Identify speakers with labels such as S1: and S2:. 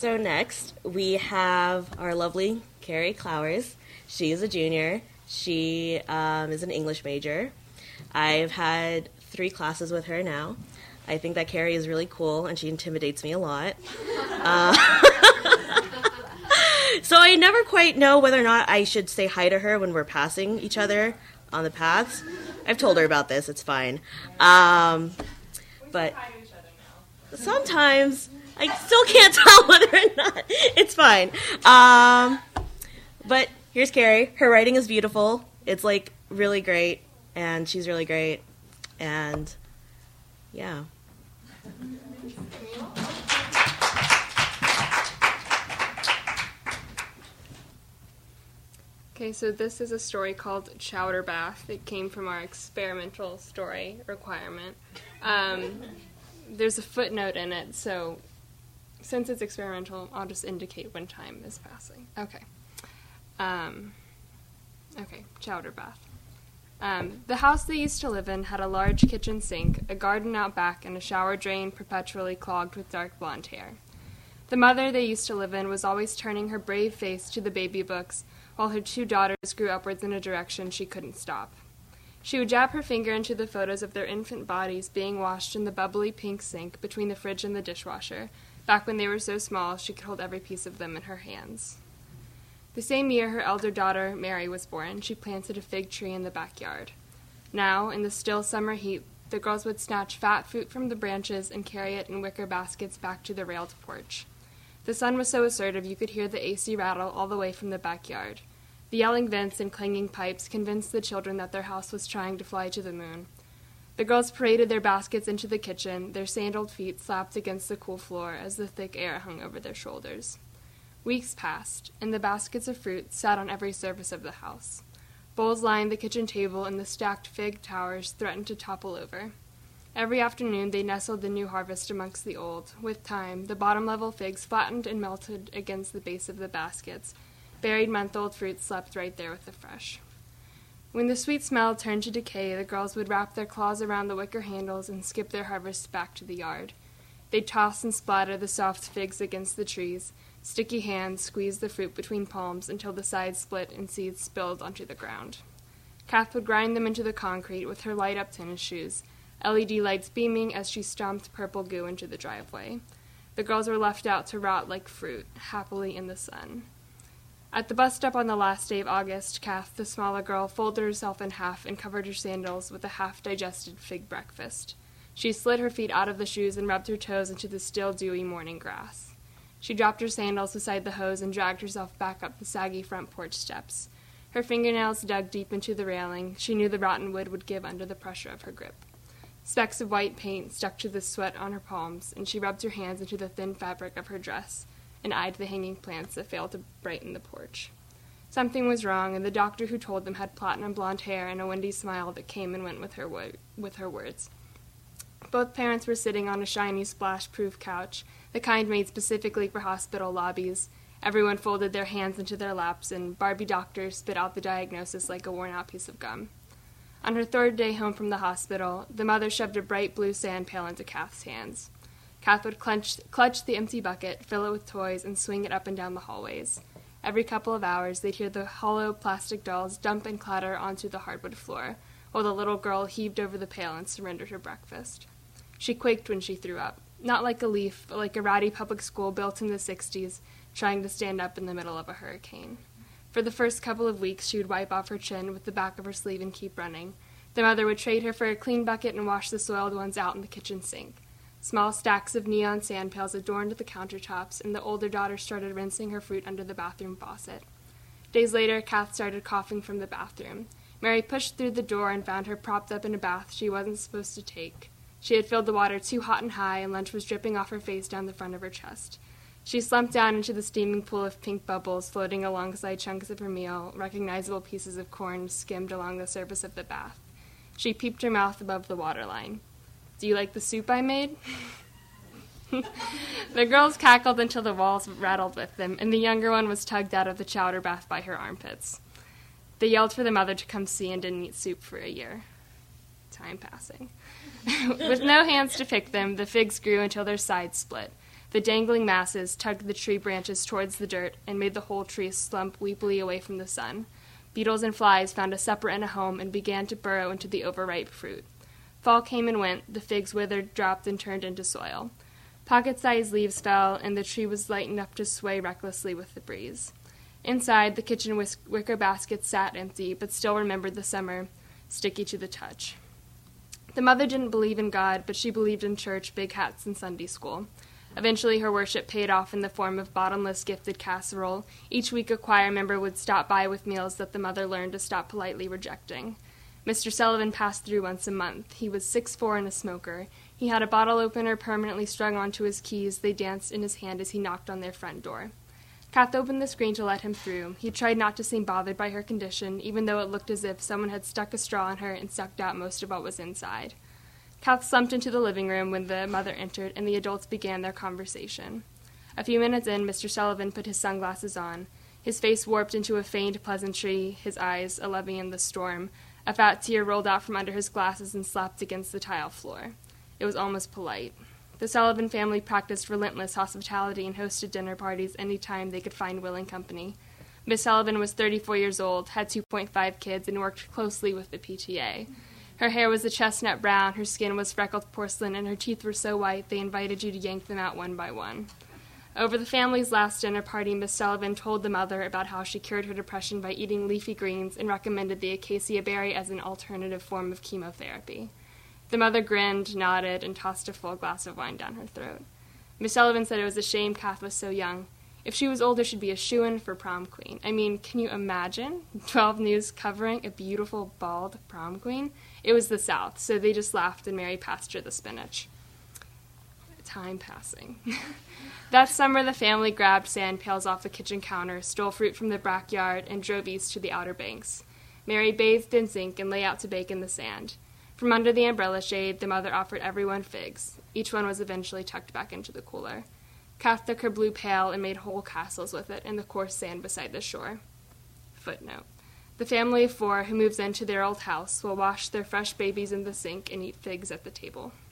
S1: So next, we have our lovely Carrie Clowers. She is a junior. She is an English major. I've had 3 classes with her now. I think that Carrie is really cool, and she intimidates me a lot. So I never quite know whether or not I should say hi to her when we're passing each other on the paths. I've told her about this. It's fine. But sometimes I still can't tell whether or not. It's fine. But here's Carrie. Her writing is beautiful. It's, like, really great, and she's really great. And, yeah.
S2: Okay, so this is a story called Chowder Bath. It came from our experimental story requirement. There's a footnote in it, so since it's experimental, I'll just indicate when time is passing. Okay. Chowder Bath. The house they used to live in had a large kitchen sink, a garden out back, and a shower drain perpetually clogged with dark blonde hair. The mother they used to live in was always turning her brave face to the baby books, while her 2 daughters grew upwards in a direction she couldn't stop. She would jab her finger into the photos of their infant bodies being washed in the bubbly pink sink between the fridge and the dishwasher, back when they were so small she could hold every piece of them in her hands. The same year her elder daughter, Mary, was born, she planted a fig tree in the backyard. Now, in the still summer heat, the girls would snatch fat fruit from the branches and carry it in wicker baskets back to the railed porch. The sun was so assertive you could hear the AC rattle all the way from the backyard. The yelling vents and clanging pipes convinced the children that their house was trying to fly to the moon. The girls paraded their baskets into the kitchen, their sandaled feet slapped against the cool floor as the thick air hung over their shoulders. Weeks passed, and the baskets of fruit sat on every surface of the house. Bowls lined the kitchen table, and the stacked fig towers threatened to topple over. Every afternoon they nestled the new harvest amongst the old. With time, the bottom-level figs flattened and melted against the base of the baskets. Buried month-old fruit slept right there with the fresh. When the sweet smell turned to decay, the girls would wrap their claws around the wicker handles and skip their harvest back to the yard. They'd toss and splatter the soft figs against the trees. Sticky hands squeezed the fruit between palms until the sides split and seeds spilled onto the ground. Kath would grind them into the concrete with her light-up tennis shoes, LED lights beaming as she stomped purple goo into the driveway. The girls were left out to rot like fruit, happily in the sun. At the bus stop on the last day of August, Kath, the smaller girl, folded herself in half and covered her sandals with a half-digested fig breakfast. She slid her feet out of the shoes and rubbed her toes into the still dewy morning grass. She dropped her sandals beside the hose and dragged herself back up the saggy front porch steps. Her fingernails dug deep into the railing. She knew the rotten wood would give under the pressure of her grip. Specks of white paint stuck to the sweat on her palms, and she rubbed her hands into the thin fabric of her dress and eyed the hanging plants that failed to brighten the porch. Something was wrong, and the doctor who told them had platinum blonde hair and a windy smile that came and went with her words. Both parents were sitting on a shiny splash-proof couch, the kind made specifically for hospital lobbies. Everyone folded their hands into their laps, and Barbie Doctor spit out the diagnosis like a worn-out piece of gum. On her 3rd day home from the hospital, the mother shoved a bright blue sand pail into Kath's hands. Kath would clutch the empty bucket, fill it with toys, and swing it up and down the hallways. Every couple of hours, they'd hear the hollow plastic dolls dump and clatter onto the hardwood floor, while the little girl heaved over the pail and surrendered her breakfast. She quaked when she threw up, not like a leaf, but like a ratty public school built in the 60s, trying to stand up in the middle of a hurricane. For the first couple of weeks, she would wipe off her chin with the back of her sleeve and keep running. The mother would trade her for a clean bucket and wash the soiled ones out in the kitchen sink. Small stacks of neon sand pails adorned the countertops, and the older daughter started rinsing her fruit under the bathroom faucet. Days later, Kath started coughing from the bathroom. Mary pushed through the door and found her propped up in a bath she wasn't supposed to take. She had filled the water too hot and high, and lunch was dripping off her face down the front of her chest. She slumped down into the steaming pool of pink bubbles floating alongside chunks of her meal. Recognizable pieces of corn skimmed along the surface of the bath. She peeped her mouth above the waterline. "Do you like the soup I made?" The girls cackled until the walls rattled with them, and the younger one was tugged out of the chowder bath by her armpits. They yelled for the mother to come see and didn't eat soup for a year. Time passing. With no hands to pick them, the figs grew until their sides split. The dangling masses tugged the tree branches towards the dirt and made the whole tree slump weepily away from the sun. Beetles and flies found a supper and a home and began to burrow into the overripe fruit. Fall came and went, the figs withered, dropped, and turned into soil. Pocket-sized leaves fell, and the tree was light enough to sway recklessly with the breeze. Inside, the kitchen wicker basket sat empty, but still remembered the summer, sticky to the touch. The mother didn't believe in God, but she believed in church, big hats, and Sunday school. Eventually, her worship paid off in the form of bottomless gifted casserole. Each week, a choir member would stop by with meals that the mother learned to stop politely rejecting. Mr. Sullivan passed through once a month. He was 6'4" and a smoker. He had a bottle opener permanently strung onto his keys. They danced in his hand as he knocked on their front door. Kath opened the screen to let him through. He tried not to seem bothered by her condition, even though it looked as if someone had stuck a straw in her and sucked out most of what was inside. Kath slumped into the living room when the mother entered, and the adults began their conversation. A few minutes in, Mr. Sullivan put his sunglasses on. His face warped into a feigned pleasantry, his eyes a levy in the storm. A fat tear rolled out from under his glasses and slapped against the tile floor. It was almost polite. The Sullivan family practiced relentless hospitality and hosted dinner parties any time they could find willing company. Miss Sullivan was 34 years old, had 2.5 kids, and worked closely with the PTA. Her hair was a chestnut brown, her skin was freckled porcelain, and her teeth were so white they invited you to yank them out one by one. Over the family's last dinner party, Miss Sullivan told the mother about how she cured her depression by eating leafy greens and recommended the acacia berry as an alternative form of chemotherapy. The mother grinned, nodded, and tossed a full glass of wine down her throat. Miss Sullivan said it was a shame Kath was so young. If she was older, she'd be a shoo-in for prom queen. I mean, can you imagine 12 News covering a beautiful, bald prom queen? It was the South, so they just laughed and Mary passed her the spinach. Time passing. That summer, the family grabbed sand pails off the kitchen counter, stole fruit from the backyard, and drove east to the Outer Banks. Mary bathed in zinc and lay out to bake in the sand. From under the umbrella shade, the mother offered everyone figs. Each one was eventually tucked back into the cooler. Kath took her blue pail and made whole castles with it in the coarse sand beside the shore. Footnote. The family of 4 who moves into their old house will wash their fresh babies in the sink and eat figs at the table.